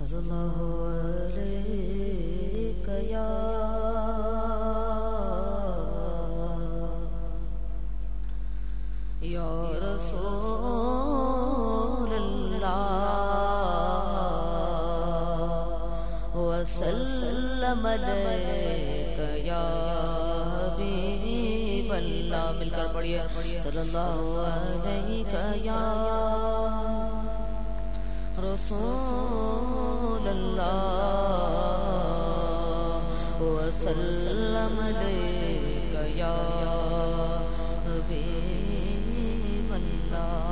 صلی اللہ علیک یا رسول اللہ وسلم علیک یا حبیب اللہ. مل کر پڑھیے صلی اللہ علیک یا رسول اللہ وسلم علیک یا حبیب اللہ.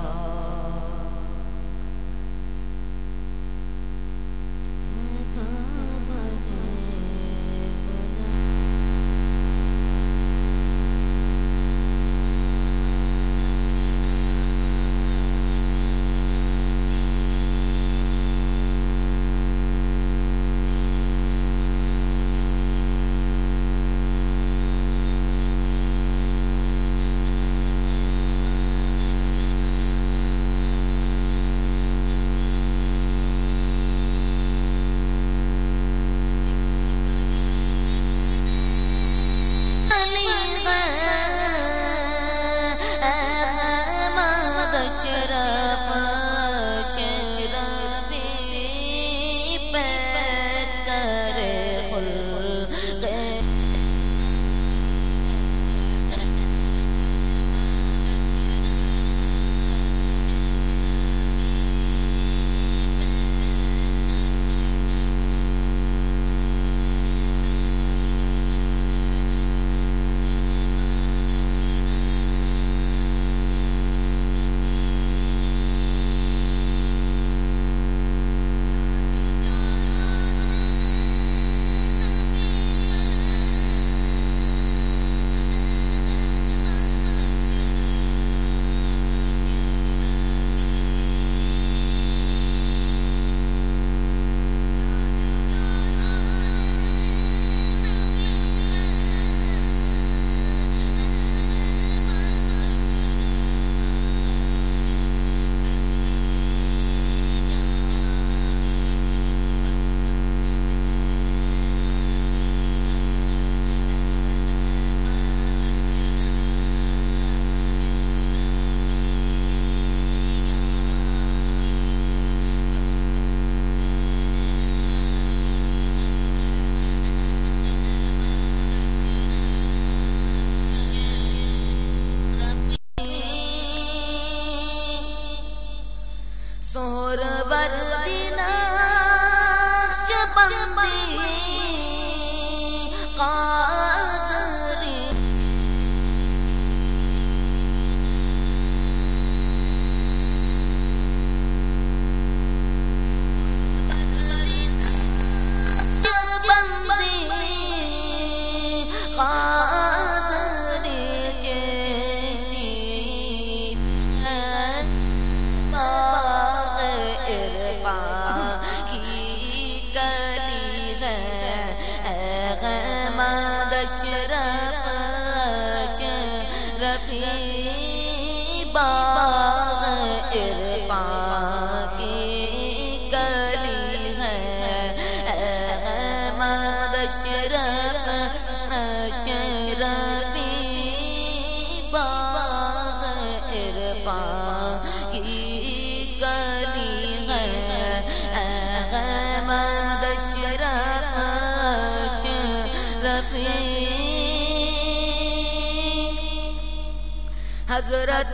حضرت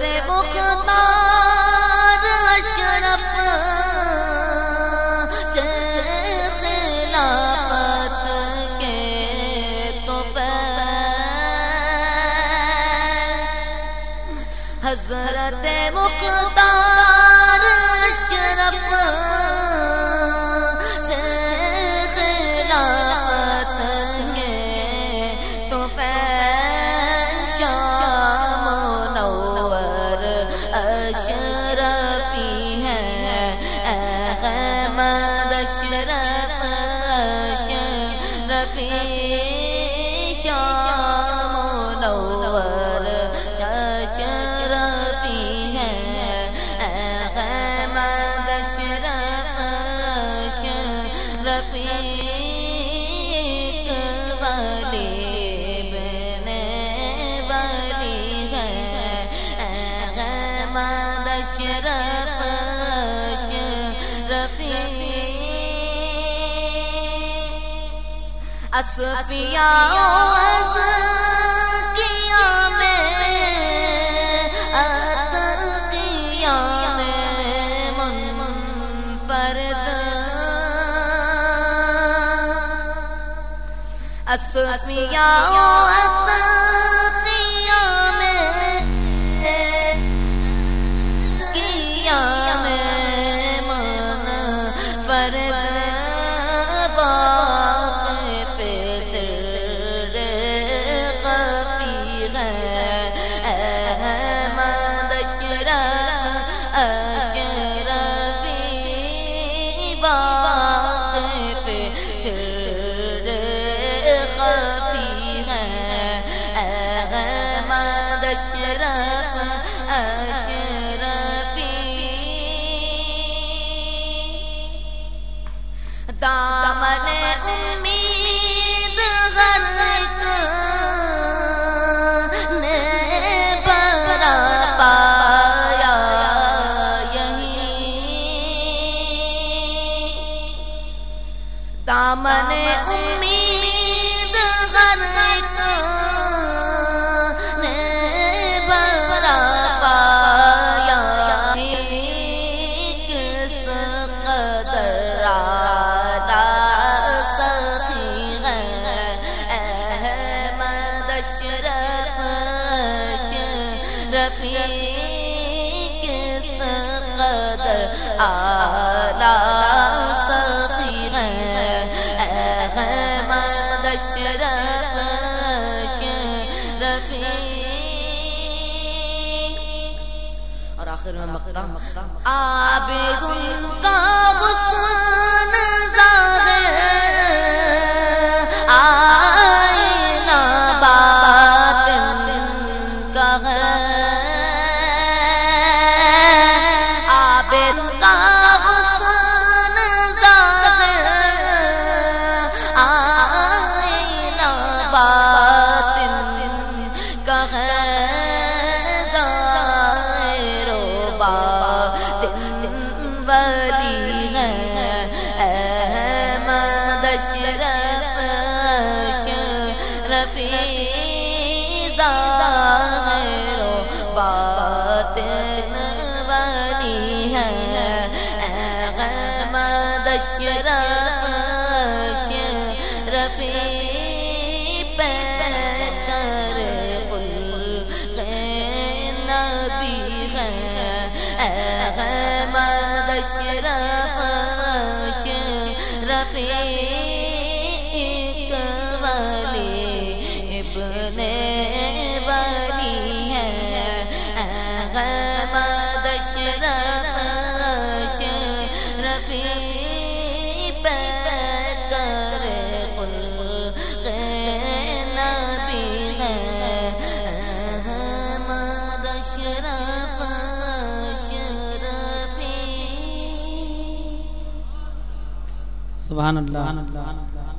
مختار اشرف سے خلافت کے تو حضرت مختار اشرف سے خلافت کے تو شام منور اشرفی ہے اشرف اشرفی اصفیاء ازکیاء میں اتقیاء میں منفرد اصفیاء اتقیاء میں اتقیاء میں منفرد دامن امید غرق نے برا پایا یہیں دامن امید غرق نے برا پایا کس قدر کس قدر اعلیٰ سخی ہے احمد اشرف اشرفی. اور آخر میں مقام عابد کا حسن ظاہر آئینہ باطن کا ہے عابد کا حسن ظاہر آئینہ باطن کا ہے ظاہر و باطن ولی ہے احمد اشرف اشرفی ظاہر و باطن ولی ہے احمد اشرف اشرفی پیکر خلق نبی ہے احمد اشرف اشرفی ایک ولی ابن ولی ہے احمد اشرف اشرفی پیکر خلق نبی ہے احمد اشرف اشرفی. سبحان اللہ.